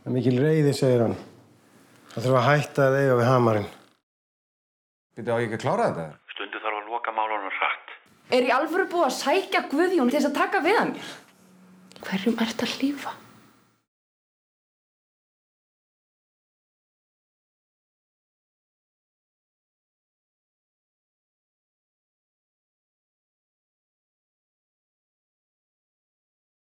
Það er mikil reiði, segir hann. Það þurfa að hætta að eiga við hamarinn. Býttu á ég ekki að klára þetta? Stundum þarf að loka málunum hratt. Er í alvöru búið að sækja Guðjón til þess að taka við hann mér? Hverjum ertu að hlífa?